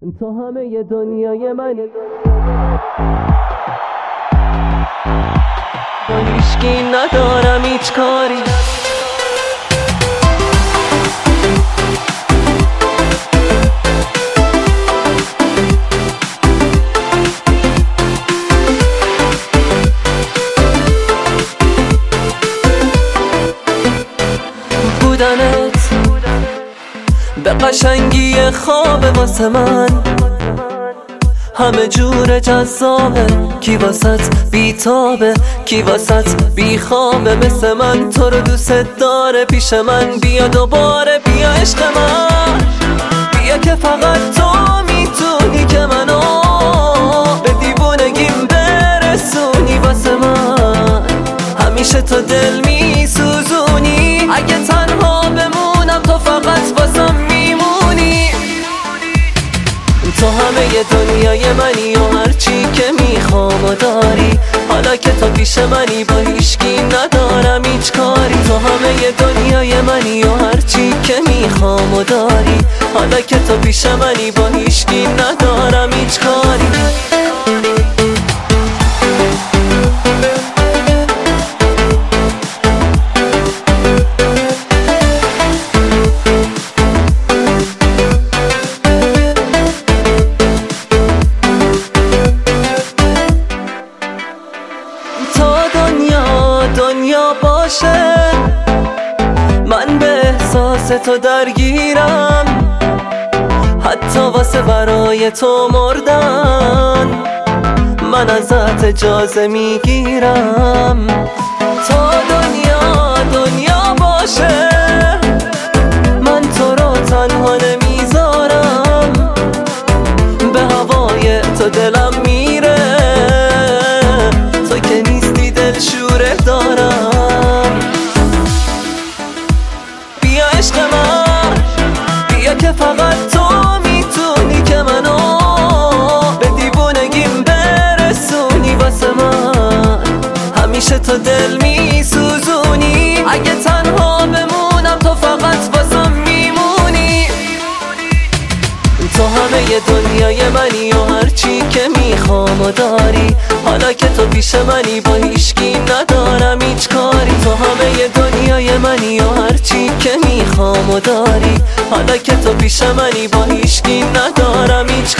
تو همه دنیای منی، با هیچکی ندارم هیچ کاری. بودنت به قشنگی خواب واسه من همه جور جذابه، کی واسط بیتابه، کی واسط بیخوابه. مثل من تو رو دوست داره، پیش من بیا دوباره، بیا عشق من، بیا که فقط تو میتونی که منو به دیوونگیم برسونی. واسه من همیشه تو دل میسوزونی، اگه تنها بمونم تو فقط واسم میمونی. تو همه دنیای منی و هرچی که میخوام و داری، حالا که تو پیش منی با هیچکی ندارم هیچ کاری. تو همه دنیای منی و هرچی که میخوام و داری، حالا که تو پیش منی با هیچکی ندارم هیچ کاری. دنیا باشه من به احساس تو درگیرم، حتی واسه برای تو مردن من ازت اجازه میگیرم. تا دنیا باشه من تو رو تنها نمیذارم، به هوای تو دلم میره، تو که نیستی دلشوره دارم. بیا عشق من، بیا که فقط تو میتونی که منو به دیوونگیم برسونی. واسه من همیشه تو دل میسوزونی، اگه تنها بمونم تو فقط واسم میمونی. تو همه دنیای منی و هرچی که میخوام و داری، حالا که تو پیش منی با هیچکی ندارم هیچ کاری. تو همه دنیای منی و هرچی که میخوام و داری، حالا که تو پیش منی با هیچکی ندارم هیچ